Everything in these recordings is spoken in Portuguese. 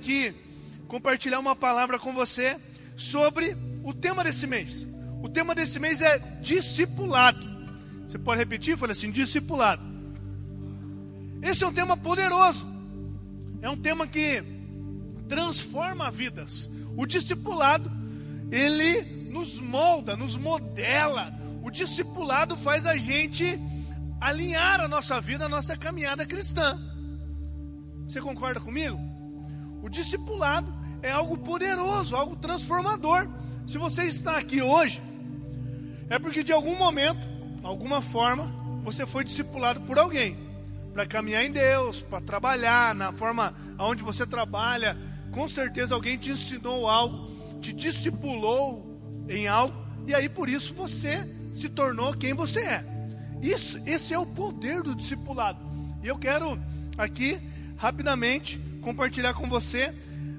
aqui compartilhar uma palavra com você sobre o tema desse mês. O tema desse mês é discipulado. Você pode repetir? Fala assim, discipulado. Esse é um tema poderoso. É um tema que transforma vidas. O discipulado, ele nos molda, nos modela. O discipulado faz a gente alinhar a nossa vida, a nossa caminhada cristã. Você concorda comigo? O discipulado é algo poderoso, algo transformador. Se você está aqui hoje, é porque de algum momento, alguma forma, você foi discipulado por alguém. Para caminhar em Deus, para trabalhar, na forma onde você trabalha. Com certeza alguém te ensinou algo, te discipulou em algo. E aí por isso você se tornou quem você é. Esse é o poder do discipulado. E eu quero aqui, rapidamente, compartilhar com você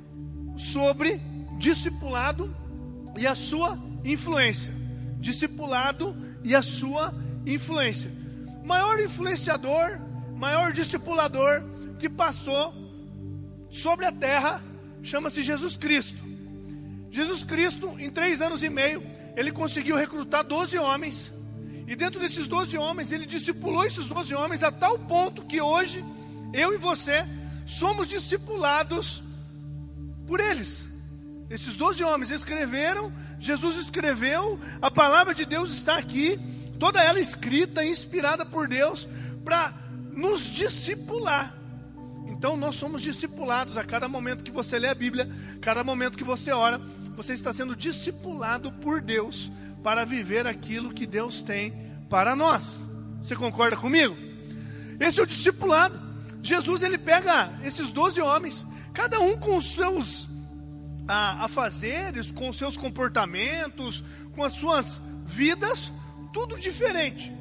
sobre discipulado e a sua influência. Discipulado e a sua influência. O maior influenciador, maior discipulador que passou sobre a terra chama-se Jesus Cristo. Jesus Cristo, em 3 anos e meio, ele conseguiu recrutar 12 homens. E dentro desses 12 homens, ele discipulou esses 12 homens a tal ponto que hoje, eu e você, somos discipulados por eles. Esses 12 homens escreveram, Jesus escreveu, a palavra de Deus está aqui, toda ela escrita, inspirada por Deus, para nos discipular. Então nós somos discipulados a cada momento que você lê a Bíblia, cada momento que você ora, você está sendo discipulado por Deus para viver aquilo que Deus tem para nós. Você concorda comigo? Esse é o discipulado. Jesus, ele pega esses 12 homens, cada um com os seus afazeres, com os seus comportamentos, com as suas vidas, tudo diferente.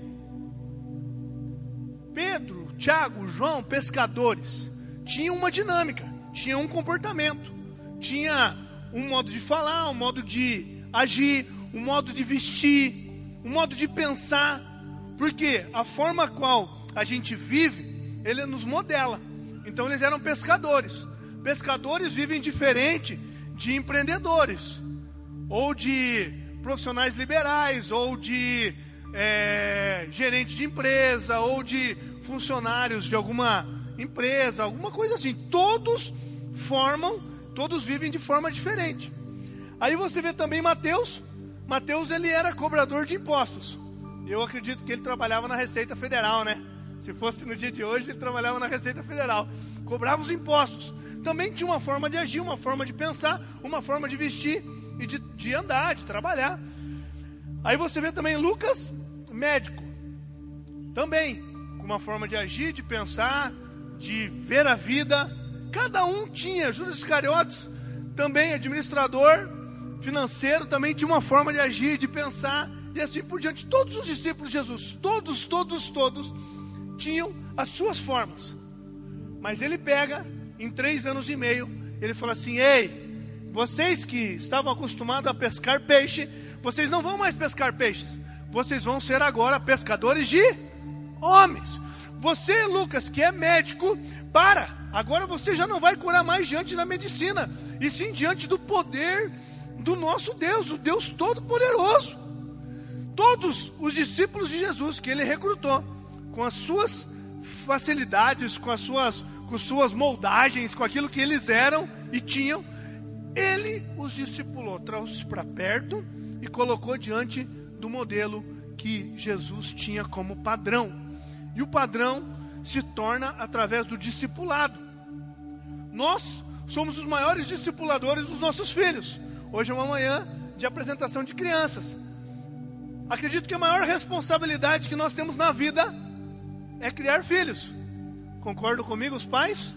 Pedro, Tiago, João, pescadores, tinham uma dinâmica, tinham um comportamento, tinha um modo de falar, um modo de agir, um modo de vestir, um modo de pensar, porque a forma qual a gente vive, ele nos modela. Então eles eram pescadores. Pescadores vivem diferente de empreendedores, ou de profissionais liberais, ou de gerente de empresa, ou de funcionários de alguma empresa, alguma coisa assim. Todos vivem de forma diferente. Aí você vê também Mateus. Mateus, ele era cobrador de impostos. Eu acredito que ele trabalhava na Receita Federal, né? Se fosse no dia de hoje, ele trabalhava na Receita Federal. Cobrava os impostos. Também tinha uma forma de agir, uma forma de pensar, uma forma de vestir e de andar, de trabalhar. Aí você vê também Lucas, médico. Também com uma forma de agir, de pensar, de ver a vida. Cada um tinha. Judas Iscariotes, também administrador financeiro, também tinha uma forma de agir, de pensar, e assim por diante. Todos os discípulos de Jesus, todos tinham as suas formas. Mas ele pega, em 3 anos e meio, ele fala assim: ei, vocês que estavam acostumados a pescar peixe, vocês não vão mais pescar peixes, vocês vão ser agora pescadores de homens. Você, Lucas, que é médico, agora você já não vai curar mais diante da medicina, e sim diante do poder do nosso Deus, o Deus Todo-Poderoso. Todos os discípulos de Jesus que ele recrutou, com as suas facilidades, com suas moldagens, com aquilo que eles eram e tinham, ele os discipulou, trouxe para perto e colocou diante do modelo que Jesus tinha como padrão. E o padrão se torna através do discipulado. Nós somos os maiores discipuladores dos nossos filhos. Hoje é uma manhã de apresentação de crianças. Acredito que a maior responsabilidade que nós temos na vida é criar filhos. Concordam comigo, os pais?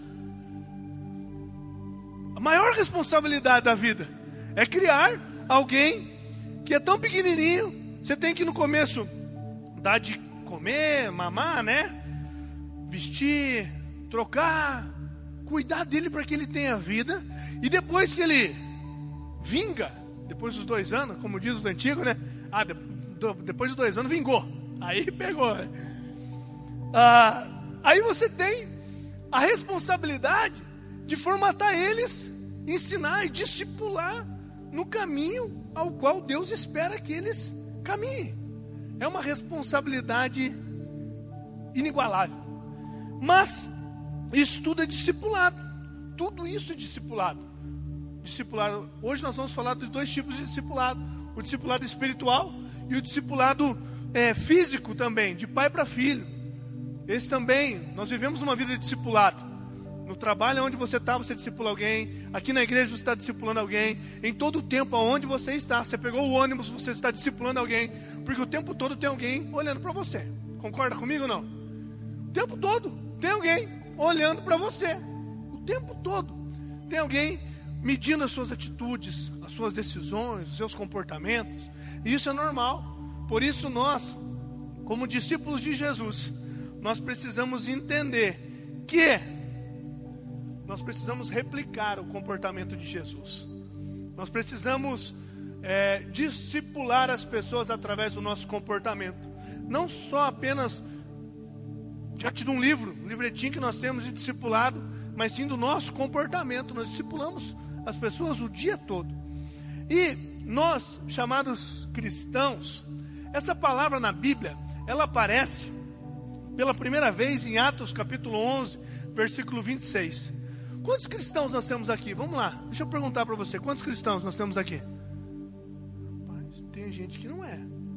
A maior responsabilidade da vida é criar alguém que é tão pequenininho. Você tem que no começo dar de comer, mamar, né? Vestir, trocar, cuidar dele para que ele tenha vida. E depois que ele vinga, depois dos 2 anos, como diz os antigos, né? Depois dos 2 anos vingou. Aí pegou, né? Aí você tem a responsabilidade de formatar eles ensinar e discipular no caminho ao qual Deus espera que eles caminhem. É uma responsabilidade inigualável. Mas isso tudo é discipulado. Tudo isso é discipulado. Hoje nós vamos falar de 2 tipos de discipulado: o discipulado espiritual e o discipulado físico também, de pai para filho. Esse também, nós vivemos uma vida de discipulado. No trabalho onde você está, você discipula alguém. Aqui na igreja você está discipulando alguém. Em todo o tempo aonde você está, você pegou o ônibus, você está discipulando alguém. Porque o tempo todo tem alguém olhando para você. Concorda comigo ou não? O tempo todo tem alguém olhando para você. O tempo todo tem alguém medindo as suas atitudes, as suas decisões, os seus comportamentos. E isso é normal. Por isso nós, como discípulos de Jesus, nós precisamos entender que nós precisamos replicar o comportamento de Jesus. Nós precisamos discipular as pessoas através do nosso comportamento. Não só apenas diante de um livretinho que nós temos de discipulado, mas sim do nosso comportamento. Nós discipulamos as pessoas o dia todo. E nós, chamados cristãos, essa palavra na Bíblia, ela aparece pela primeira vez em Atos capítulo 11, versículo 26. Quantos cristãos nós temos aqui? Vamos lá, deixa eu perguntar para você, quantos cristãos nós temos aqui? Rapaz, tem gente que não é.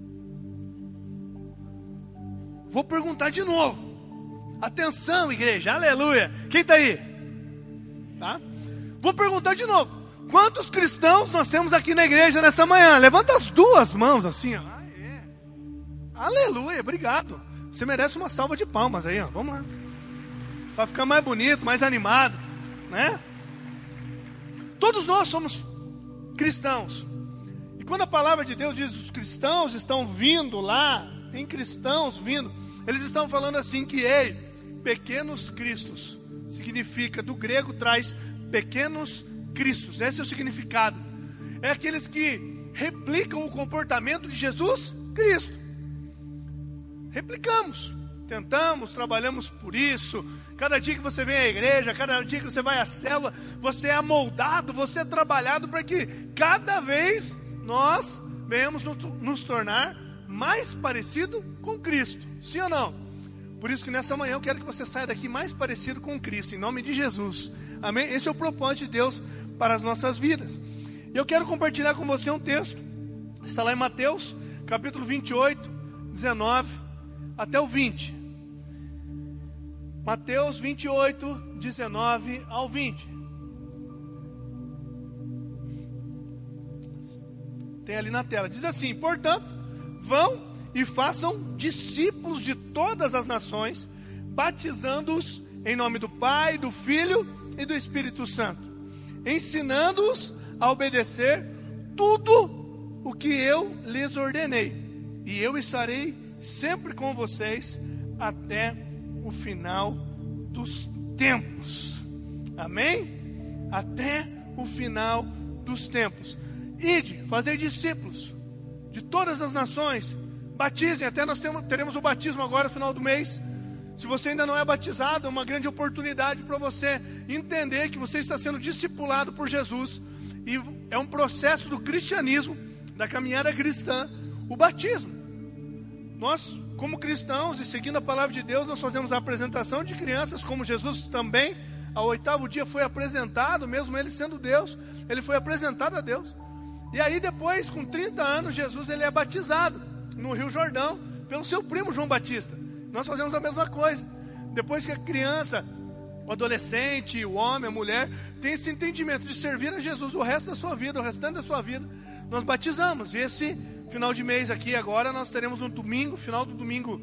Vou perguntar de novo. Atenção, igreja, aleluia. Quem está aí? Tá? Vou perguntar de novo. Quantos cristãos nós temos aqui na igreja nessa manhã? Levanta as 2 mãos assim, ó. Aleluia, obrigado. Você merece uma salva de palmas aí, ó. Vamos lá. Para ficar mais bonito, mais animado, né? Todos nós somos cristãos. E quando a palavra de Deus diz os cristãos estão vindo lá, tem cristãos vindo, eles estão falando assim que, pequenos cristos, significa, do grego traz pequenos cristos, esse é o significado. É aqueles que replicam o comportamento de Jesus Cristo. Replicamos, tentamos, trabalhamos por isso. Cada dia que você vem à igreja, cada dia que você vai à célula, você é amoldado, você é trabalhado para que cada vez nós venhamos nos tornar mais parecido com Cristo. Sim ou não? Por isso que nessa manhã eu quero que você saia daqui mais parecido com Cristo, em nome de Jesus. Amém? Esse é o propósito de Deus para as nossas vidas. E eu quero compartilhar com você um texto. Está lá em Mateus, capítulo 28, 19 até o 20. Mateus 28, 19 ao 20. Tem ali na tela. Diz assim: portanto, vão e façam discípulos de todas as nações, batizando-os em nome do Pai, do Filho e do Espírito Santo, ensinando-os a obedecer tudo o que eu lhes ordenei. E eu estarei sempre com vocês até o final dos tempos. Amém? Até o final dos tempos. Ide, fazei discípulos de todas as nações, batizem, até nós teremos o batismo agora no final do mês. Se você ainda não é batizado, é uma grande oportunidade para você entender que você está sendo discipulado por Jesus. E é um processo do cristianismo, da caminhada cristã, o batismo. Nós, como cristãos e seguindo a palavra de Deus, nós fazemos a apresentação de crianças, como Jesus também, ao 8º dia foi apresentado, mesmo ele sendo Deus, ele foi apresentado a Deus. E aí depois, com 30 anos, Jesus ele é batizado no Rio Jordão, pelo seu primo João Batista. Nós fazemos a mesma coisa. Depois que a criança, o adolescente, o homem, a mulher, tem esse entendimento de servir a Jesus o resto da sua vida, o restante da sua vida, nós batizamos. E esse final de mês aqui agora, nós teremos no domingo, final do domingo,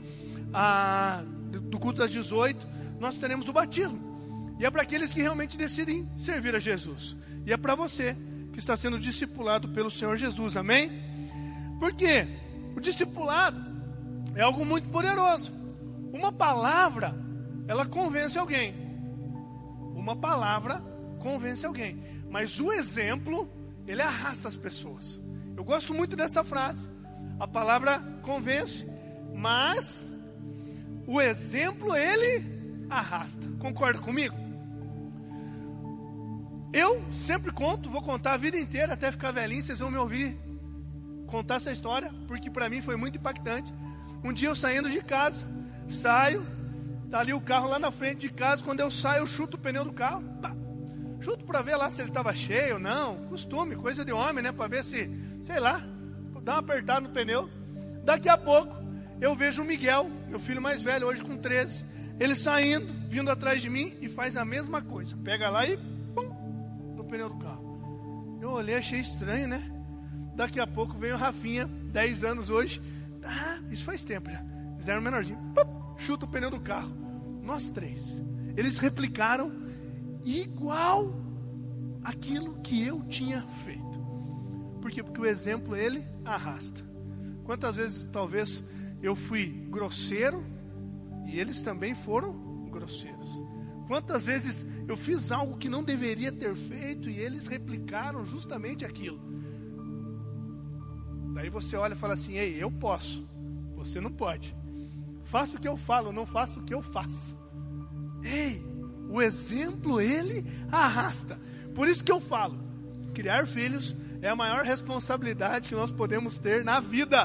do culto das 18, nós teremos o batismo. E é para aqueles que realmente decidem servir a Jesus. E é para você que está sendo discipulado pelo Senhor Jesus, amém? Porque o discipulado é algo muito poderoso. Uma palavra, ela convence alguém. Uma palavra convence alguém. Mas o exemplo, ele arrasta as pessoas. Eu gosto muito dessa frase. A palavra convence, mas o exemplo, ele arrasta. Concorda comigo? Eu sempre conto, vou contar a vida inteira até ficar velhinho, vocês vão me ouvir contar essa história, porque para mim foi muito impactante. Um dia eu saindo de casa, saio, tá ali o carro lá na frente de casa, quando eu saio eu chuto o pneu do carro, pá, chuto para ver lá se ele estava cheio ou não, costume, coisa de homem, né, para ver se, sei lá, dá uma apertada no pneu. Daqui a pouco eu vejo o Miguel, meu filho mais velho, hoje com 13, ele saindo, vindo atrás de mim e faz a mesma coisa, pega lá e pum, no pneu do carro. Eu olhei, achei estranho, né? Daqui a pouco veio o Rafinha, 10 anos hoje. Isso faz tempo já. Fizeram menorzinho. Pum, chuta o pneu do carro. Nós 3. Eles replicaram igual aquilo que eu tinha feito. Por quê? Porque o exemplo, ele arrasta. Quantas vezes, talvez, eu fui grosseiro e eles também foram grosseiros. Quantas vezes eu fiz algo que não deveria ter feito e eles replicaram justamente aquilo. Daí você olha e fala assim: ei, eu posso, você não pode. Faça o que eu falo, não faça o que eu faço. Ei, o exemplo, ele arrasta. Por isso que eu falo, criar filhos é a maior responsabilidade que nós podemos ter na vida.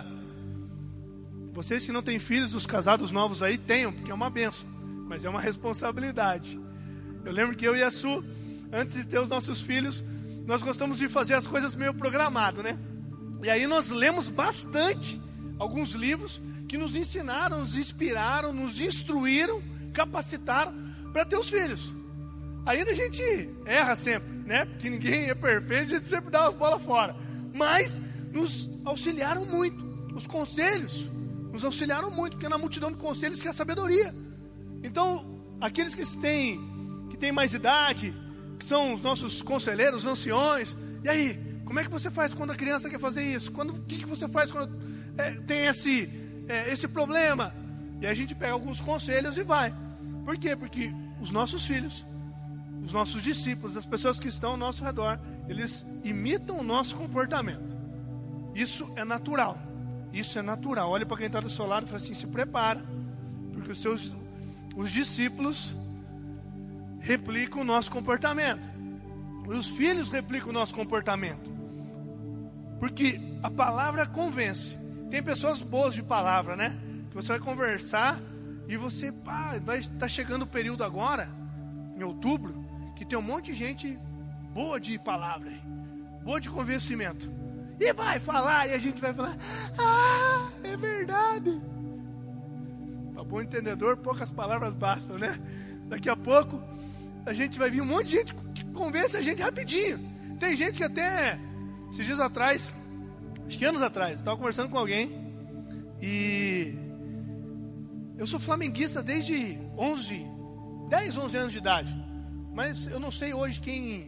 Vocês que não têm filhos, os casados novos aí, tenham, porque é uma bênção, mas é uma responsabilidade. Eu lembro que eu e a Su, antes de ter os nossos filhos, nós gostamos de fazer as coisas meio programado, né? E aí nós lemos bastante alguns livros que nos ensinaram, nos inspiraram, nos instruíram, capacitaram para ter os filhos. Ainda a gente erra sempre, né? Porque ninguém é perfeito, a gente sempre dá as bolas fora. Mas nos auxiliaram muito. Os conselhos nos auxiliaram muito, porque na multidão de conselhos que é a sabedoria. Então, aqueles que têm mais idade, que são os nossos conselheiros, anciões, e aí? Como é que você faz quando a criança quer fazer isso? O que você faz quando tem esse problema? E a gente pega alguns conselhos e vai. Por quê? Porque os nossos filhos, os nossos discípulos, as pessoas que estão ao nosso redor, eles imitam o nosso comportamento. Isso é natural. Isso é natural. Olha para quem está do seu lado e fala assim: se prepara, porque os discípulos replicam o nosso comportamento. Os filhos replicam o nosso comportamento. Porque a palavra convence. Tem pessoas boas de palavra, né? Que você vai conversar e você, vai estar chegando o período agora, em outubro, que tem um monte de gente boa de palavra, boa de convencimento. E vai falar, e a gente vai falar: é verdade. Para bom entendedor, poucas palavras bastam, né? Daqui a pouco, a gente vai vir um monte de gente que convence a gente rapidinho. Tem gente que até... Esses dias atrás, acho que anos atrás, eu estava conversando com alguém e eu sou flamenguista desde 10, 11 anos de idade, mas eu não sei hoje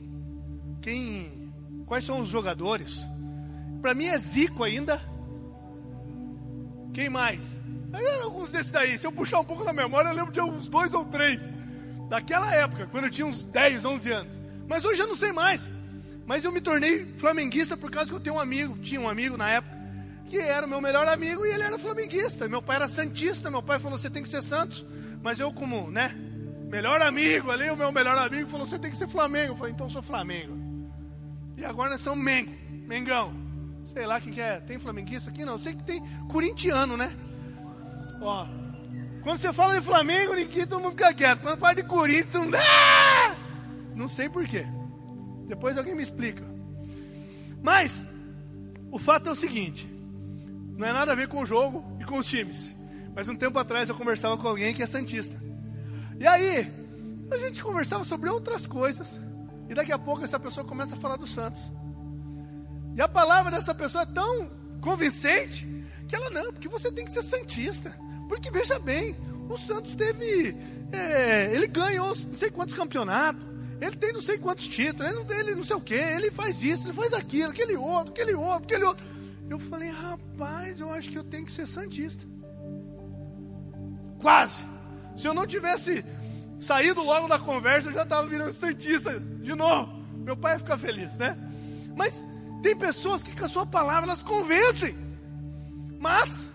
quais são os jogadores. Para mim é Zico ainda. Quem mais? Alguns desses daí, se eu puxar um pouco na memória, eu lembro de uns 2 ou 3 daquela época, quando eu tinha uns 10, 11 anos. Mas hoje eu não sei mais. Mas eu me tornei flamenguista por causa que eu tinha um amigo na época, que era o meu melhor amigo e ele era flamenguista. Meu pai era santista, meu pai falou: você tem que ser Santos. Mas eu, como, né, melhor amigo ali, o meu melhor amigo falou: você tem que ser Flamengo. Eu falei: então eu sou Flamengo. E agora nós somos Mengão. Sei lá quem que é, tem flamenguista aqui? Não, eu sei que tem corintiano, né? Ó, quando você fala de Flamengo, ninguém, todo mundo fica quieto. Quando fala de Corinthians, não sei porquê. Depois alguém me explica. Mas o fato é o seguinte: não é nada a ver com o jogo e com os times. Mas um tempo atrás eu conversava com alguém que é santista. E aí, a gente conversava sobre outras coisas. E daqui a pouco essa pessoa começa a falar do Santos. E a palavra dessa pessoa é tão convincente que ela: não, porque você tem que ser santista. Porque veja bem, o Santos teve... ele ganhou não sei quantos campeonatos. Ele tem não sei quantos títulos, ele não sei o que, ele faz isso, ele faz aquilo, aquele outro. Eu falei: rapaz, eu acho que eu tenho que ser santista. Quase. Se eu não tivesse saído logo da conversa, eu já estava virando santista de novo. Meu pai ia ficar feliz, né? Mas tem pessoas que com a sua palavra elas convencem. Mas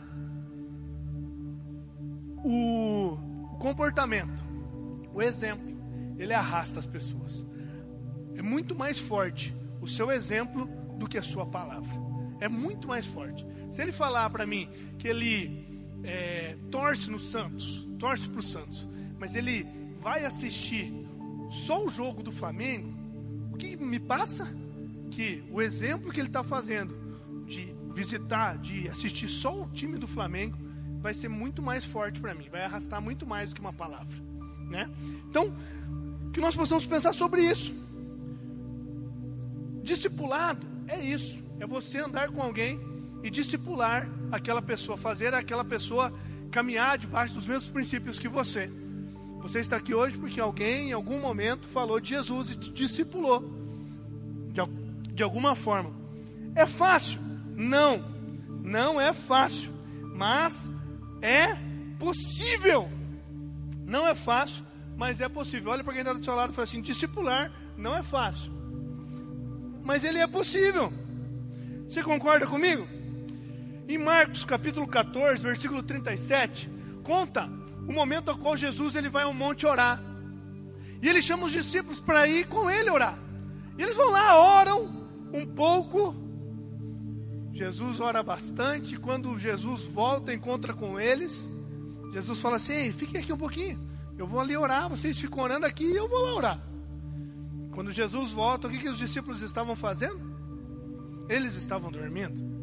o comportamento, o exemplo, ele arrasta as pessoas. É muito mais forte o seu exemplo do que a sua palavra. É muito mais forte. Se ele falar para mim que ele torce no Santos, torce para o Santos, mas ele vai assistir só o jogo do Flamengo, o que me passa? Que o exemplo que ele está fazendo de visitar, de assistir só o time do Flamengo, vai ser muito mais forte para mim, vai arrastar muito mais do que uma palavra, né? Então, que nós possamos pensar sobre isso. Discipulado é isso, é você andar com alguém e discipular aquela pessoa, fazer aquela pessoa caminhar debaixo dos mesmos princípios que você. Você está aqui hoje porque alguém em algum momento falou de Jesus e te discipulou de alguma forma. É fácil? Não, não é fácil, mas é possível. Não é fácil, mas é possível. Olha para quem está do seu lado e fala assim: discipular não é fácil, mas ele é possível. Você concorda comigo? Em Marcos capítulo 14, versículo 37, conta o momento ao qual Jesus ele vai ao monte orar. E ele chama os discípulos para ir com ele orar. E eles vão lá, oram um pouco. Jesus ora bastante. Quando Jesus volta, encontra com eles, Jesus fala assim: ei, fiquem aqui um pouquinho, eu vou ali orar, vocês ficam orando aqui e eu vou lá orar. Quando Jesus volta, o que os discípulos estavam fazendo? Eles estavam dormindo.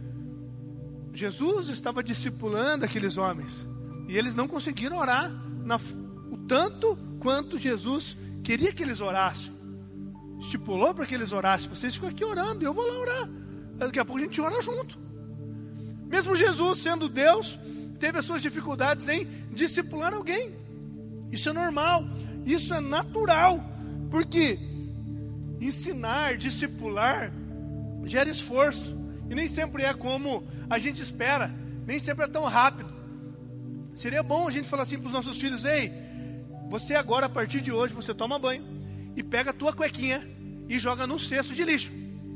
Jesus estava discipulando aqueles homens, e eles não conseguiram orar o tanto quanto Jesus queria que eles orassem. Estipulou para que eles orassem: vocês ficam aqui orando e eu vou lá orar. Daqui a pouco a gente ora junto. Mesmo Jesus sendo Deus, teve as suas dificuldades em discipular alguém. Isso é normal, isso é natural, porque ensinar, discipular gera esforço, e nem sempre é como a gente espera, nem sempre é tão rápido. Seria bom a gente falar assim para os nossos filhos: ei, você agora, a partir de hoje, você toma banho e pega a tua cuequinha e joga no cesto de lixo.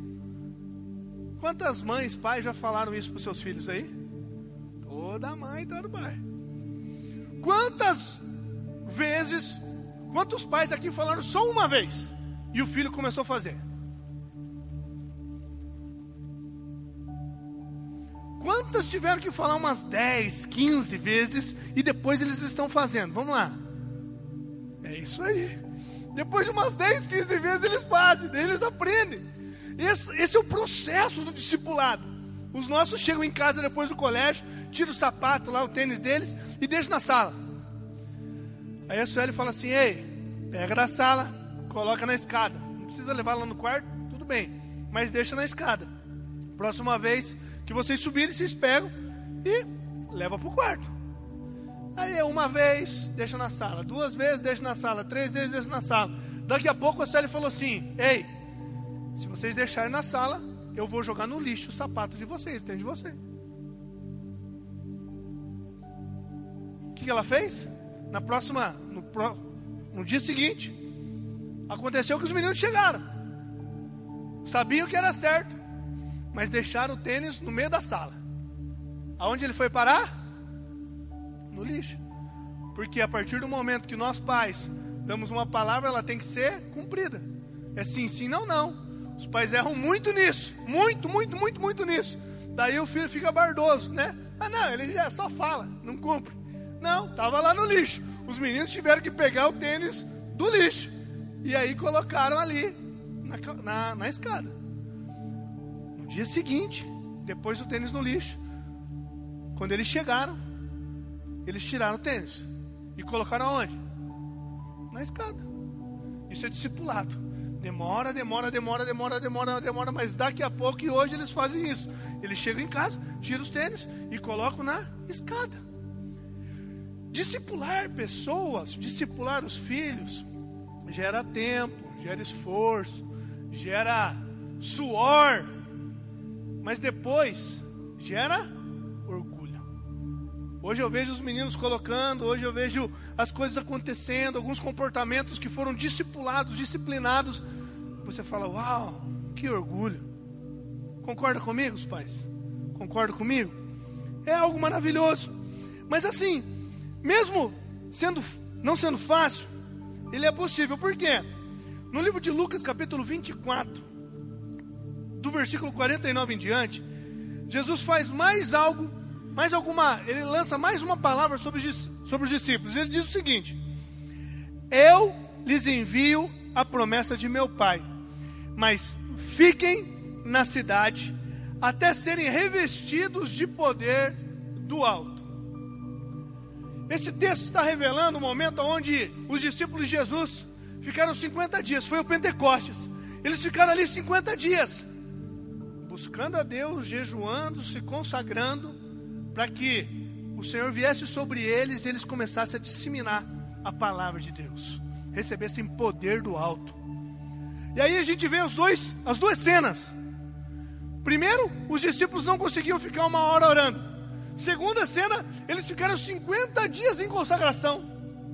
Quantas mães, pais já falaram isso para os seus filhos aí? Toda mãe, todo pai. Quantas vezes, quantos pais aqui falaram só uma vez e o filho começou a fazer? Quantas tiveram que falar umas 10, 15 vezes e depois eles estão fazendo? Vamos lá. É isso aí. Depois de umas 10, 15 vezes eles fazem, daí eles aprendem. Esse é o processo do discipulado. Os nossos chegam em casa depois do colégio, tiram o sapato lá, o tênis deles e deixam na sala. Aí a Sueli fala assim: ei, pega da sala, coloca na escada. Não precisa levar lá no quarto, tudo bem, mas deixa na escada. Próxima vez que vocês subirem, vocês pegam e levam para o quarto. Aí uma vez, deixa na sala, 2 vezes, deixa na sala, 3 vezes, deixa na sala. Daqui a pouco a Sueli falou assim: ei, se vocês deixarem na sala, eu vou jogar no lixo o sapato de vocês, tem de você. O que ela fez? No dia seguinte, aconteceu que os meninos chegaram, sabiam que era certo, mas deixaram o tênis no meio da sala. Aonde ele foi parar? No lixo. Porque a partir do momento que nós pais damos uma palavra, ela tem que ser cumprida. É sim, sim, não, não. Os pais erram muito nisso, muito nisso. Daí o filho fica bardoso, né? Ah não, ele já só fala, não cumpre. Não, estava lá no lixo. Os meninos tiveram que pegar o tênis do lixo e aí colocaram ali na escada. No dia seguinte, depois do tênis no lixo, quando eles chegaram, eles tiraram o tênis e colocaram aonde? Na escada. Isso é discipulado. Demora, mas daqui a pouco, e hoje eles fazem isso. Eles chegam em casa, tiram os tênis e colocam na escada. Discipular pessoas, discipular os filhos, gera tempo, gera esforço, gera suor, mas depois gera orgulho. Hoje eu vejo os meninos colocando, hoje eu vejo as coisas acontecendo, alguns comportamentos que foram discipulados, disciplinados. Você fala: uau, que orgulho. Concorda comigo, os pais? Concorda comigo? É algo maravilhoso. Mas assim, mesmo não sendo fácil, ele é possível. Por quê? No livro de Lucas, capítulo 24, do versículo 49 em diante, Jesus faz ele lança mais uma palavra sobre os discípulos. Ele diz o seguinte: eu lhes envio a promessa de meu Pai, mas fiquem na cidade até serem revestidos de poder do alto. Esse texto está revelando o momento onde os discípulos de Jesus ficaram 50 dias, foi o Pentecostes. Eles ficaram ali 50 dias, buscando a Deus, jejuando, se consagrando, para que o Senhor viesse sobre eles e eles começassem a disseminar a palavra de Deus, recebessem poder do alto. E aí a gente vê as duas cenas. Primeiro, os discípulos não conseguiam ficar 1 hora orando. Segunda cena, eles ficaram 50 dias em consagração.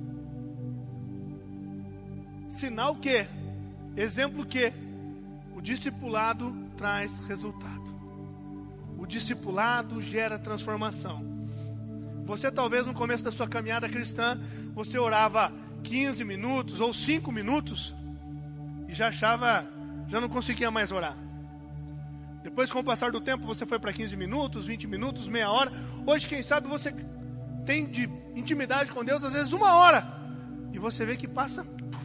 Sinal que, exemplo que, o discipulado traz resultado. O discipulado gera transformação. Você talvez no começo da sua caminhada cristã, você orava 15 minutos ou 5 minutos e já não conseguia mais orar. Depois, com o passar do tempo, você foi para 15 minutos, 20 minutos, meia hora. Hoje, quem sabe, você tem de intimidade com Deus, às vezes 1 hora. E você vê que passa.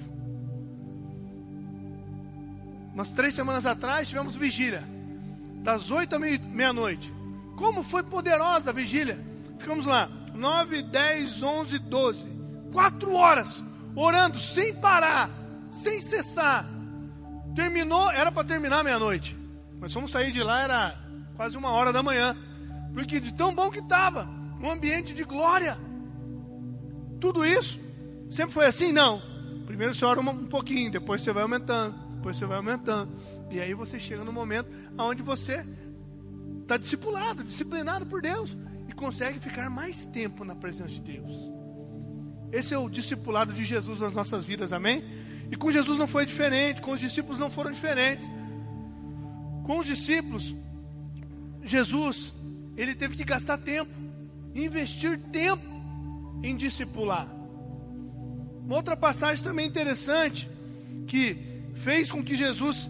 Umas 3 semanas atrás, tivemos vigília, das 8 à meia-noite. Como foi poderosa a vigília. Ficamos lá, 9, 10, 11, 12. 4 horas, orando, sem parar, sem cessar. Terminou, era para terminar meia-noite. Mas fomos sair de lá, era quase 1 hora da manhã. Porque de tão bom que estava, um ambiente de glória. Tudo isso, sempre foi assim? Não. Primeiro você ora um pouquinho, depois você vai aumentando, depois você vai aumentando. E aí você chega no momento onde você está disciplinado por Deus. E consegue ficar mais tempo na presença de Deus. Esse é o discipulado de Jesus nas nossas vidas, amém? E com Jesus não foi diferente, com os discípulos não foram diferentes. Com os discípulos, Jesus, ele teve que gastar tempo, investir tempo em discipular. Uma outra passagem também interessante, que fez com que Jesus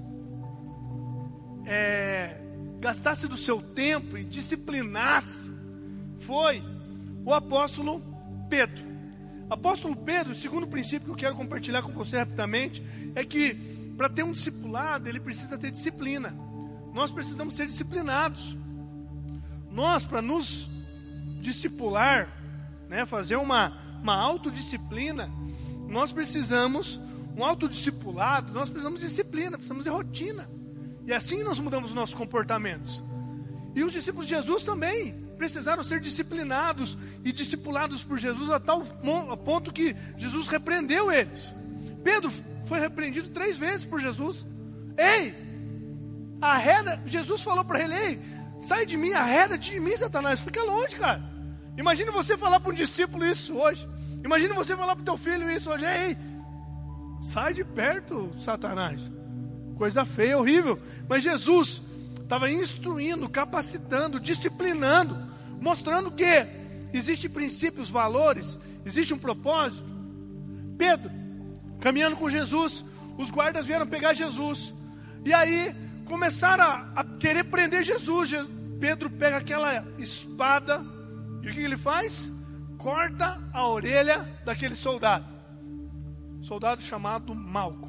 gastasse do seu tempo e disciplinasse, foi o apóstolo Pedro. Apóstolo Pedro, o segundo princípio que eu quero compartilhar com você rapidamente, é que para ter um discipulado, ele precisa ter disciplina. Nós precisamos ser disciplinados. Nós, para nos discipular, né, fazer uma autodisciplina, nós precisamos, um autodiscipulado, nós precisamos de disciplina, precisamos de rotina. E assim nós mudamos os nossos comportamentos. E os discípulos de Jesus também precisaram ser disciplinados e discipulados por Jesus a ponto que Jesus repreendeu eles. Pedro foi repreendido 3 vezes por Jesus. Ei, Jesus falou para ele: ei, sai de mim, arreda-te de mim, Satanás, fica longe, cara. Imagine você falar para um discípulo isso hoje. Imagine você falar para o teu filho isso hoje: ei, sai de perto, Satanás. Coisa feia, horrível. Mas Jesus estava instruindo, capacitando, disciplinando, mostrando que existem princípios, valores, existe um propósito. Pedro, caminhando com Jesus, os guardas vieram pegar Jesus, e aí começaram a querer prender Jesus. Pedro pega aquela espada, e o que ele faz? Corta a orelha daquele soldado chamado Malco.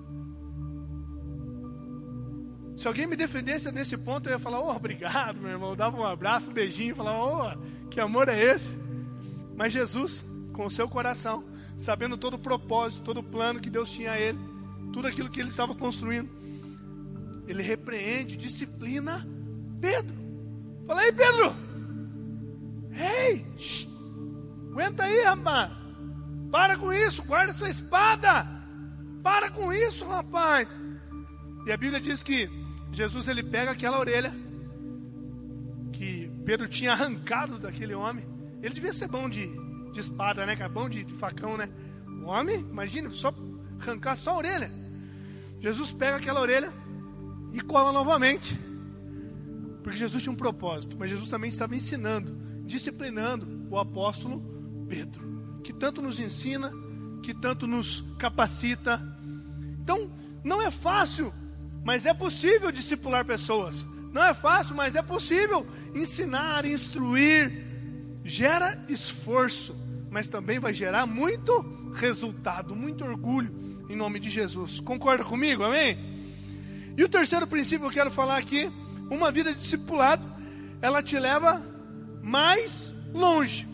Se alguém me defendesse nesse ponto, eu ia falar: obrigado, meu irmão. Eu dava um abraço, um beijinho, falava: que amor é esse? Mas Jesus, com o seu coração, sabendo todo o propósito, todo o plano que Deus tinha a ele, tudo aquilo que ele estava construindo, ele repreende, disciplina Pedro. Fala: ei, Pedro, ei, aguenta aí, rapaz, para com isso, guarda essa espada, para com isso, rapaz. E a Bíblia diz que Jesus, ele pega aquela orelha que Pedro tinha arrancado daquele homem. Ele devia ser bom de espada, né, cara? Bom de facão, né? O homem, imagina, só arrancar só a orelha. Jesus pega aquela orelha e cola novamente, porque Jesus tinha um propósito. Mas Jesus também estava ensinando, disciplinando o apóstolo Pedro, que tanto nos ensina, que tanto nos capacita, Então, não é fácil, mas é possível discipular pessoas. Não é fácil, mas é possível ensinar, instruir. Gera esforço, mas também vai gerar muito resultado, muito orgulho, em nome de Jesus. Concorda comigo? Amém? E o terceiro princípio que eu quero falar aqui: uma vida de discipulado, ela te leva mais longe.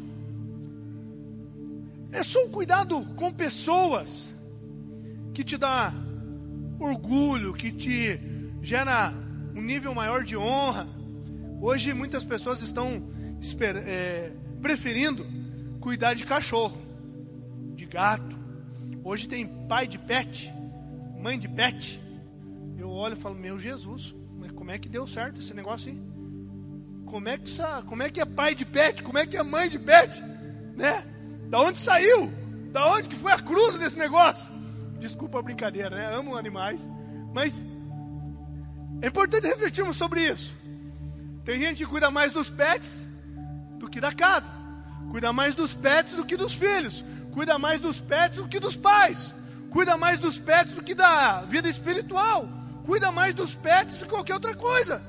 É só o cuidado com pessoas que te dá orgulho, que te gera um nível maior de honra. Hoje muitas pessoas estão preferindo cuidar de cachorro, de gato. Hoje tem pai de pet, mãe de pet. Eu olho e falo, meu Jesus, mas como é que deu certo esse negócio aí? Como é que é pai de pet? Como é que é mãe de pet? Né? Da onde saiu? Da onde que foi a cruz desse negócio? Desculpa a brincadeira, né? Amo animais, mas é importante refletirmos sobre isso. Tem gente que cuida mais dos pets do que da casa, cuida mais dos pets do que dos filhos, cuida mais dos pets do que dos pais, cuida mais dos pets do que da vida espiritual, cuida mais dos pets do que qualquer outra coisa.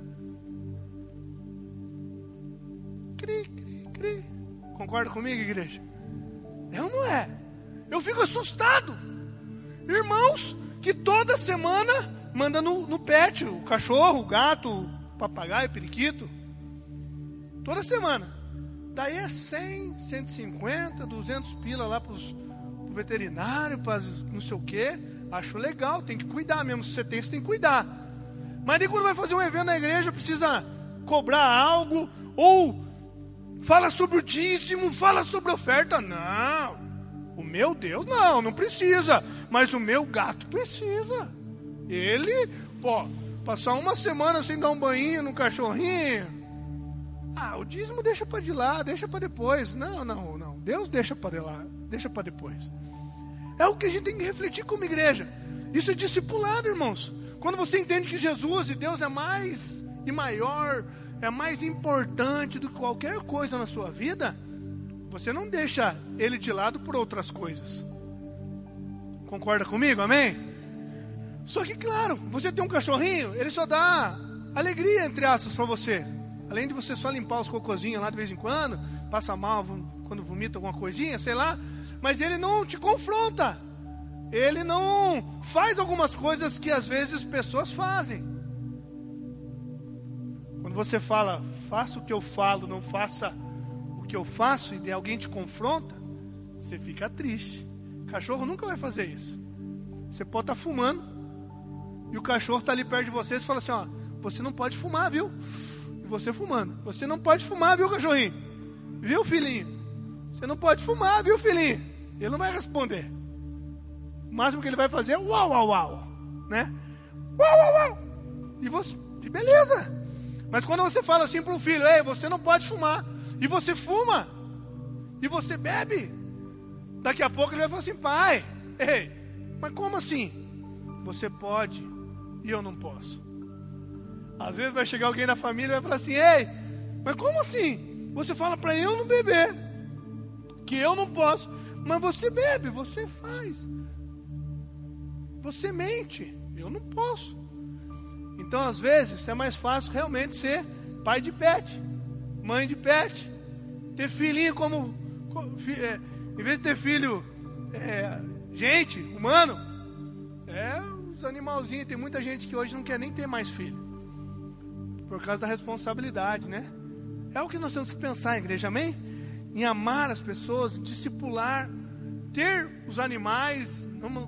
Concorda comigo, igreja? É ou não é? Eu fico assustado. Irmãos que toda semana manda no pet, o cachorro, o gato, o papagaio, o periquito. Toda semana. Daí é 100, 150, 200 pila lá pro veterinário, para não sei o quê. Acho legal, tem que cuidar mesmo. Se você tem, você tem que cuidar. Mas daí quando vai fazer um evento na igreja, precisa cobrar algo, ou fala sobre o dízimo, fala sobre a oferta. Não, o meu Deus não precisa, mas o meu gato precisa. Ele, passar uma semana sem dar um banho no cachorrinho, o dízimo deixa para de lá, deixa para depois. Não, Deus deixa para de lá, deixa para depois. É o que a gente tem que refletir como igreja. Isso é discipulado, irmãos. Quando você entende que Jesus e Deus é mais e maior, é mais importante do que qualquer coisa na sua vida, você não deixa Ele de lado por outras coisas. Concorda comigo? Amém? Só que, claro, você tem um cachorrinho, ele só dá alegria, entre aspas, para você. Além de você só limpar os cocôzinhos lá de vez em quando, passa mal quando vomita alguma coisinha, sei lá. Mas ele não te confronta. Ele não faz algumas coisas que às vezes pessoas fazem. Quando você fala, faça o que eu falo, não faça o que eu faço, e alguém te confronta, você fica triste. Cachorro nunca vai fazer isso. Você pode estar fumando, e o cachorro está ali perto de você, e fala assim, você não pode fumar, viu? E você fumando. Você não pode fumar, viu, cachorrinho? Viu, filhinho? Você não pode fumar, viu, filhinho? Ele não vai responder. O máximo que ele vai fazer é uau, uau, uau, né? Uau, uau, uau. E beleza. Mas quando você fala assim para o filho, ei, você não pode fumar, e você fuma, e você bebe, daqui a pouco ele vai falar assim, pai, ei, mas como assim? Você pode e eu não posso. Às vezes vai chegar alguém da família e vai falar assim, ei, mas como assim? Você fala para eu não beber, que eu não posso, mas você bebe, você faz, você mente, eu não posso. Então às vezes é mais fácil realmente ser pai de pet, mãe de pet, ter filhinho em vez de ter filho gente, humano, os animalzinhos. Tem muita gente que hoje não quer nem ter mais filho, por causa da responsabilidade, né? É o que nós temos que pensar, igreja, amém? Em amar as pessoas, discipular, ter os animais.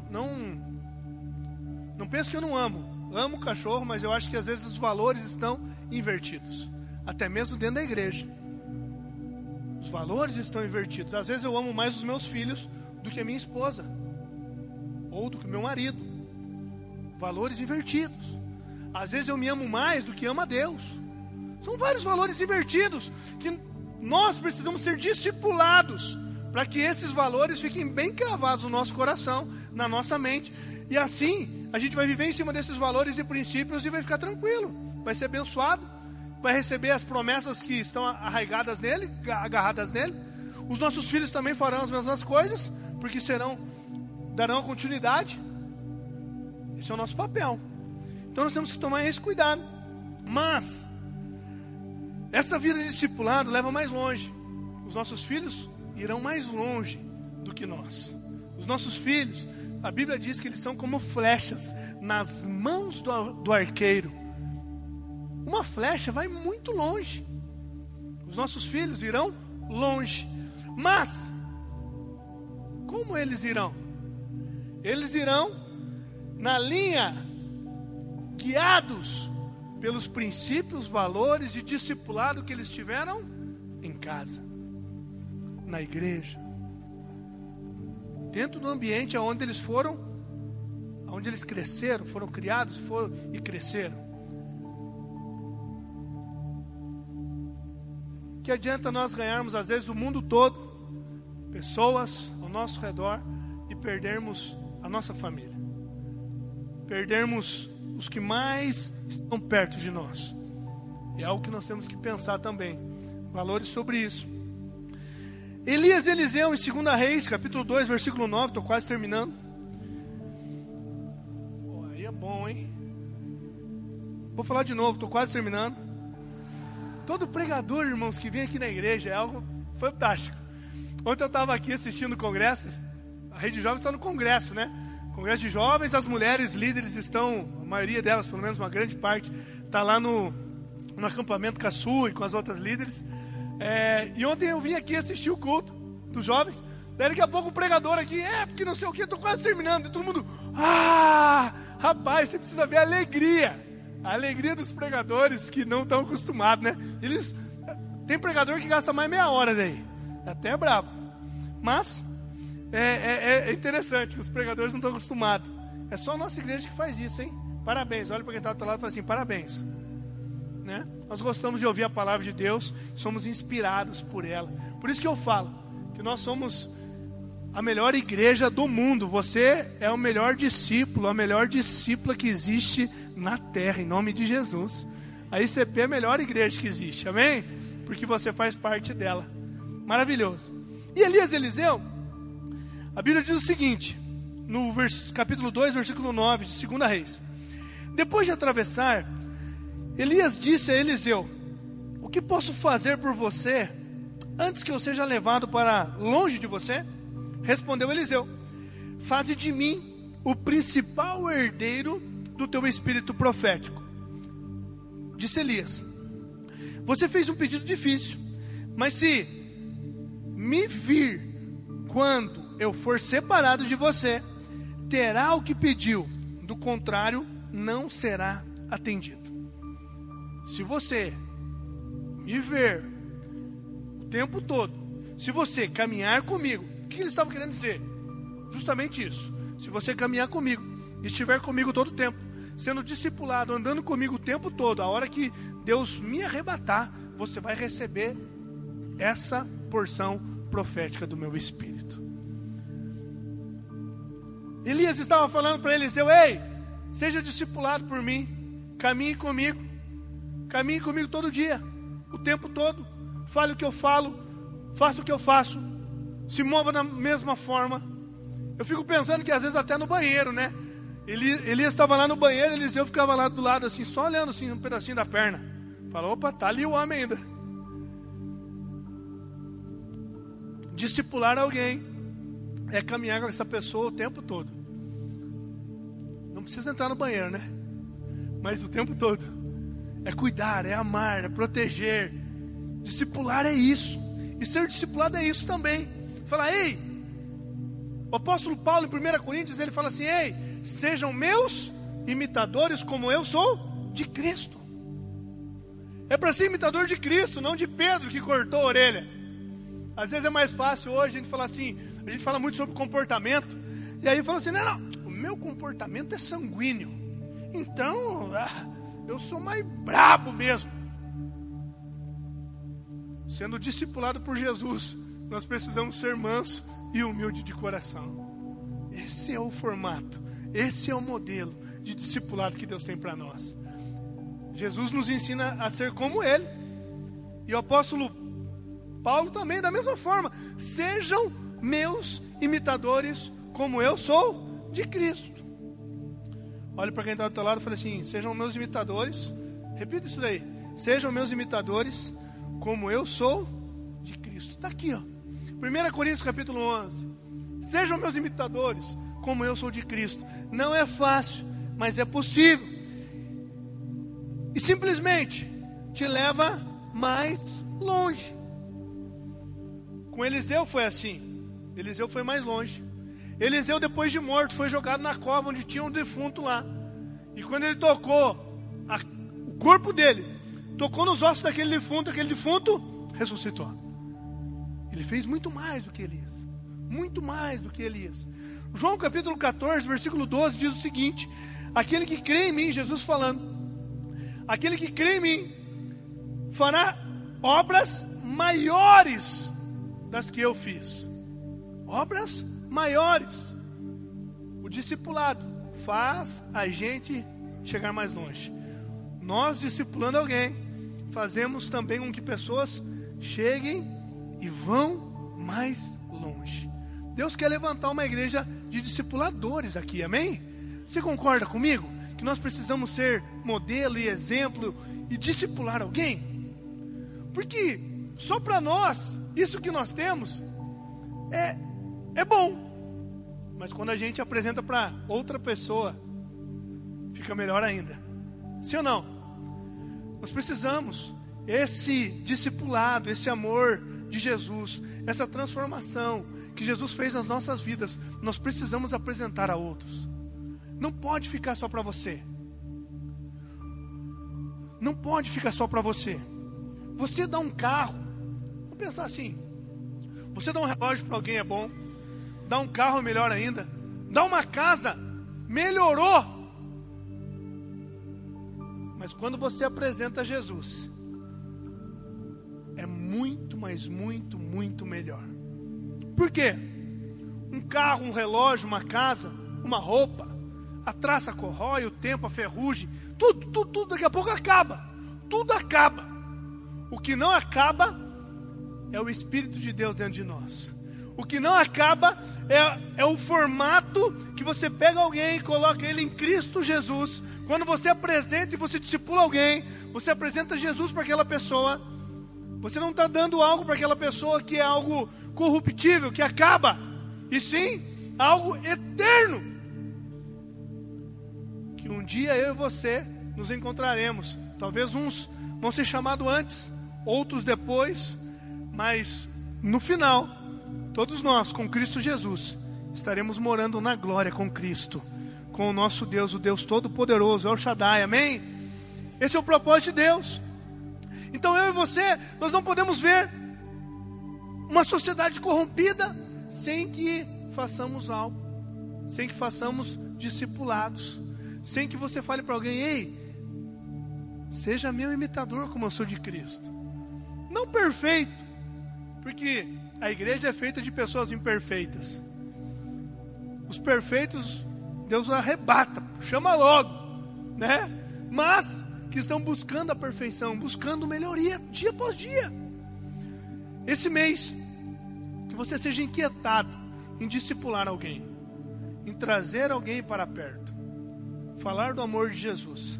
Não penso que eu não amo o cachorro, mas eu acho que às vezes os valores estão invertidos, até mesmo dentro da igreja. Os valores estão invertidos. Às vezes eu amo mais os meus filhos do que a minha esposa, ou do que o meu marido. Valores invertidos. Às vezes eu me amo mais do que amo a Deus. São vários valores invertidos que nós precisamos ser discipulados para que esses valores fiquem bem cravados no nosso coração, na nossa mente. E assim a gente vai viver em cima desses valores e princípios e vai ficar tranquilo, vai ser abençoado, vai receber as promessas que estão arraigadas nele, agarradas nele. Os nossos filhos também farão as mesmas coisas, porque darão continuidade. Esse é o nosso papel. Então nós temos que tomar esse cuidado. Mas essa vida de discipulado leva mais longe. Os nossos filhos irão mais longe do que nós. Os nossos filhos, a Bíblia diz que eles são como flechas nas mãos do arqueiro. Uma flecha vai muito longe. Os nossos filhos irão longe. Mas como eles irão? Eles irão na linha, guiados pelos princípios, valores e discipulado que eles tiveram em casa, na igreja, dentro do ambiente onde eles foram, onde eles cresceram, foram criados e cresceram. Que adianta nós ganharmos às vezes o mundo todo, pessoas ao nosso redor, e perdermos a nossa família, perdermos os que mais estão perto de nós. É algo que nós temos que pensar também, valores sobre isso. Elias e Eliseu em 2 Reis, capítulo 2, versículo 9, estou quase terminando. Aí é bom, hein? Vou falar de novo, estou quase terminando. Todo pregador, irmãos, que vem aqui na igreja é algo fantástico. Ontem eu estava aqui assistindo congressos, a Rede Jovem está no congresso, né? Congresso de jovens, as mulheres líderes estão, a maioria delas, pelo menos uma grande parte, está lá no acampamento com a Su e com as outras líderes. E ontem eu vim aqui assistir o culto dos jovens. Daí daqui a pouco o pregador aqui, porque não sei o que, estou quase terminando. E todo mundo, rapaz, você precisa ver a alegria dos pregadores que não estão acostumados, né? Tem pregador que gasta mais meia hora daí, até é brabo. Mas é interessante que os pregadores não estão acostumados. É só a nossa igreja que faz isso, hein? Parabéns, olha para quem está do outro lado e fala assim, parabéns, né? Nós gostamos de ouvir a palavra de Deus, somos inspirados por ela. Por isso que eu falo que nós somos a melhor igreja do mundo. Você é o melhor discípulo, a melhor discípula que existe na terra, em nome de Jesus. A ICP é a melhor igreja que existe, amém? Porque você faz parte dela. Maravilhoso. E Elias e Eliseu, a Bíblia diz o seguinte, no capítulo 2, versículo 9 de 2 Reis. Depois de atravessar, Elias disse a Eliseu, o que posso fazer por você antes que eu seja levado para longe de você? Respondeu Eliseu, faze de mim o principal herdeiro do teu espírito profético. Disse Elias, você fez um pedido difícil, mas se me vir quando eu for separado de você, terá o que pediu, do contrário, não será atendido. Se você me ver o tempo todo, se você caminhar comigo, o que ele estava querendo dizer? Justamente isso. Se você caminhar comigo, estiver comigo todo o tempo, sendo discipulado, andando comigo o tempo todo, a hora que Deus me arrebatar, você vai receber essa porção profética do meu espírito. Elias estava falando para Eliseu, ei, seja discipulado por mim, caminhe comigo todo dia, o tempo todo, fale o que eu falo, faça o que eu faço, se mova da mesma forma. Eu fico pensando que às vezes até no banheiro, né? Elias estava lá no banheiro, Eliseu ficava lá do lado assim, só olhando assim um pedacinho da perna. Falou, opa, tá ali o homem ainda. Discipular alguém é caminhar com essa pessoa o tempo todo. Não precisa entrar no banheiro, né? Mas o tempo todo. É cuidar, é amar, é proteger. Discipular é isso. E ser discipulado é isso também. Fala, ei, o apóstolo Paulo em 1 Coríntios, ele fala assim, ei, sejam meus imitadores como eu sou de Cristo. É para ser imitador de Cristo, não de Pedro que cortou a orelha. Às vezes é mais fácil hoje a gente falar assim, a gente fala muito sobre comportamento, e aí fala assim, não, o meu comportamento é sanguíneo, então eu sou mais brabo mesmo. Sendo discipulado por Jesus, nós precisamos ser manso e humilde de coração. Esse é o formato, esse é o modelo de discipulado que Deus tem para nós. Jesus nos ensina a ser como Ele. E o apóstolo Paulo também, da mesma forma. Sejam meus imitadores como eu sou de Cristo. Olhe para quem está do teu lado e fale assim: sejam meus imitadores. Repita isso daí: sejam meus imitadores, como eu sou de Cristo. Está aqui, ó. 1 Coríntios capítulo 11. Sejam meus imitadores, como eu sou de Cristo. Não é fácil, mas é possível. E simplesmente te leva mais longe. Com Eliseu foi assim. Eliseu foi mais longe. Eliseu, depois de morto, foi jogado na cova onde tinha um defunto lá. E quando ele tocou o corpo dele, tocou nos ossos daquele defunto ressuscitou. Ele fez muito mais do que Elias. Muito mais do que Elias. João capítulo 14, versículo 12 diz o seguinte: aquele que crê em mim, Jesus falando, aquele que crê em mim fará obras maiores das que eu fiz. Obras maiores. O discipulado faz a gente chegar mais longe. Nós, discipulando alguém, fazemos também com que pessoas cheguem e vão mais longe. Deus quer levantar uma igreja de discipuladores aqui, amém? Você concorda comigo? Que nós precisamos ser modelo e exemplo e discipular alguém? Porque só para nós, isso que nós temos é bom. Mas quando a gente apresenta para outra pessoa, fica melhor ainda. Sim ou não? Nós precisamos esse discipulado, esse amor de Jesus, essa transformação que Jesus fez nas nossas vidas, nós precisamos apresentar a outros. Não pode ficar só para você. Não pode ficar só para você. Você dá um carro, vamos pensar assim, você dá um relógio para alguém é bom, dá um carro melhor ainda, dá uma casa, melhorou. Mas quando você apresenta Jesus, é muito, mas muito, muito melhor. Por quê? Um carro, um relógio, uma casa, uma roupa, a traça corrói, o tempo, a ferrugem, tudo daqui a pouco acaba. Tudo acaba. O que não acaba é o Espírito de Deus dentro de nós. O que não acaba é o formato que você pega alguém e coloca ele em Cristo Jesus. Quando você apresenta e você discipula alguém, você apresenta Jesus para aquela pessoa. Você não está dando algo para aquela pessoa que é algo corruptível, que acaba, e sim algo eterno, que um dia eu e você nos encontraremos. Talvez uns vão ser chamados antes, outros depois, mas no final, todos nós com Cristo Jesus estaremos morando na glória com Cristo, com o nosso Deus, o Deus Todo-Poderoso, El Shaddai, amém? Esse é o propósito de Deus. Então eu e você, nós não podemos ver uma sociedade corrompida sem que façamos algo, sem que façamos discipulados, sem que você fale para alguém: ei, seja meu imitador como eu sou de Cristo. Não perfeito, porque a igreja é feita de pessoas imperfeitas. Os perfeitos Deus arrebata, chama logo, né? Mas que estão buscando a perfeição, buscando melhoria dia após dia. Esse mês, que você seja inquietado em discipular alguém, em trazer alguém para perto, falar do amor de Jesus.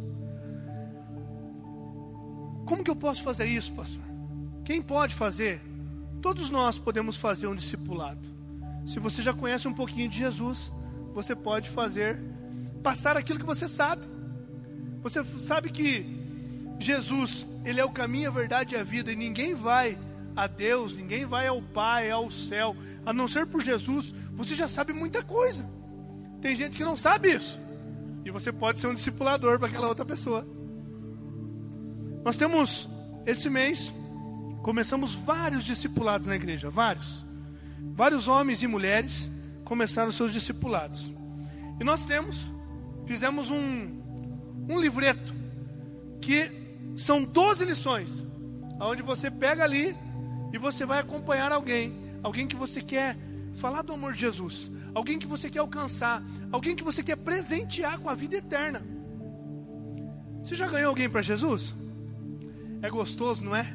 Como que eu posso fazer isso, pastor? Quem pode fazer? Todos nós podemos fazer um discipulado. Se você já conhece um pouquinho de Jesus, você pode passar aquilo que você sabe. Você sabe que Jesus, Ele é o caminho, a verdade e a vida, e ninguém vai a Deus, ninguém vai ao Pai, ao céu, a não ser por Jesus. Você já sabe muita coisa. Tem gente que não sabe isso, e você pode ser um discipulador para aquela outra pessoa. Nós temos, esse mês, começamos vários discipulados na igreja, vários homens e mulheres começaram seus discipulados. E nós fizemos um livreto, que são 12 lições, onde você pega ali e você vai acompanhar alguém que você quer falar do amor de Jesus, alguém que você quer alcançar, alguém que você quer presentear com a vida eterna. Você já ganhou alguém para Jesus? É gostoso, não é?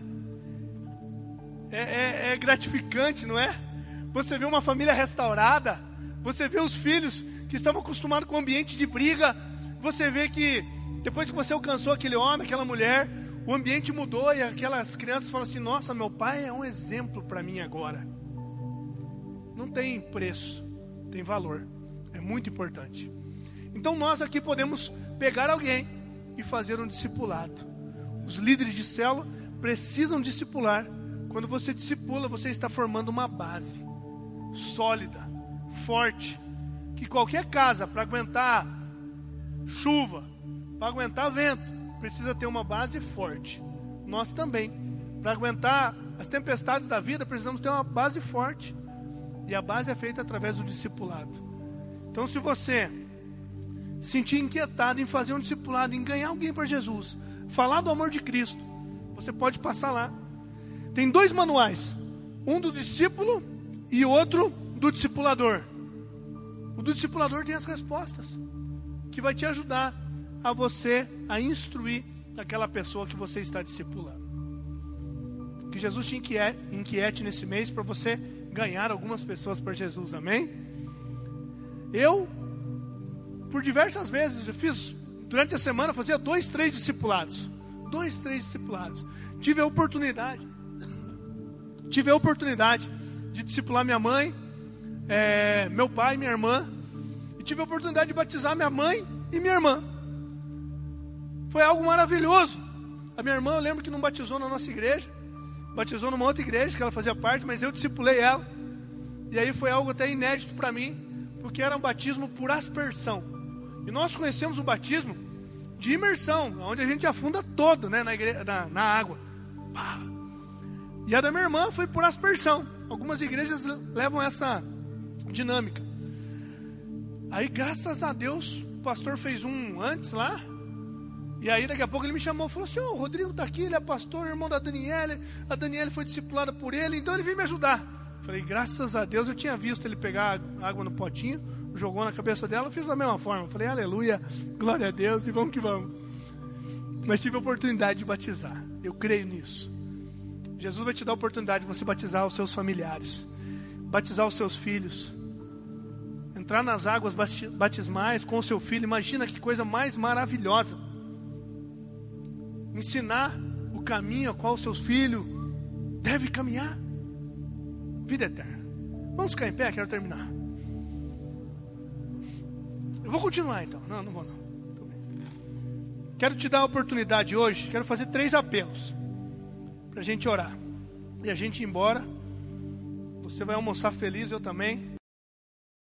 É gratificante, não é? Você vê uma família restaurada, você vê os filhos que estavam acostumados com o ambiente de briga, Você vê que depois que você alcançou aquele homem, aquela mulher, o ambiente mudou e aquelas crianças falam assim: nossa, meu pai é um exemplo para mim agora. Não tem preço, tem valor. É muito importante. Então nós aqui podemos pegar alguém e fazer um discipulado. Os líderes de célula precisam discipular. Quando você discipula, você está formando uma base sólida, forte, que qualquer casa, para aguentar chuva, para aguentar vento, precisa ter uma base forte. Nós também, para aguentar as tempestades da vida, precisamos ter uma base forte. E a base é feita através do discipulado. Então, se você se sentir inquietado em fazer um discipulado, em ganhar alguém para Jesus, falar do amor de Cristo, você pode passar lá. Tem 2 manuais, um do discípulo e outro do discipulador. O do discipulador tem as respostas, que vai te ajudar a você a instruir aquela pessoa que você está discipulando. Que Jesus te inquiete nesse mês para você ganhar algumas pessoas para Jesus, amém? Eu, por diversas vezes, eu fiz, durante a semana, fazia 2, 3 discipulados. 2, 3 discipulados. Tive a oportunidade de discipular minha mãe, meu pai e minha irmã. E tive a oportunidade de batizar minha mãe e minha irmã. Foi algo maravilhoso. A minha irmã, eu lembro que não batizou na nossa igreja, batizou numa outra igreja que ela fazia parte, mas eu discipulei ela. E aí foi algo até inédito para mim, porque era um batismo por aspersão. E nós conhecemos o batismo de imersão, onde a gente afunda todo, né, na água. E a da minha irmã foi por aspersão. Algumas igrejas levam essa dinâmica. Aí, graças a Deus, o pastor fez um antes lá. E aí daqui a pouco ele me chamou e falou assim: o Rodrigo está aqui, ele é pastor, irmão da Daniele. A Daniele foi discipulada por ele, então ele veio me ajudar. Falei, graças a Deus, eu tinha visto ele pegar água no potinho, jogou na cabeça dela, eu fiz da mesma forma. Falei, aleluia, glória a Deus, e vamos que vamos. Mas tive a oportunidade de batizar, eu creio nisso. Jesus vai te dar a oportunidade de você batizar os seus familiares, batizar os seus filhos, entrar nas águas batismais com o seu filho. Imagina que coisa mais maravilhosa. Ensinar o caminho a qual o seu filho deve caminhar. Vida eterna. Vamos ficar em pé, quero terminar. Eu vou continuar então. Não vou não. Quero te dar a oportunidade hoje, quero fazer 3 apelos para a gente orar e a gente ir embora. Você vai almoçar feliz, eu também.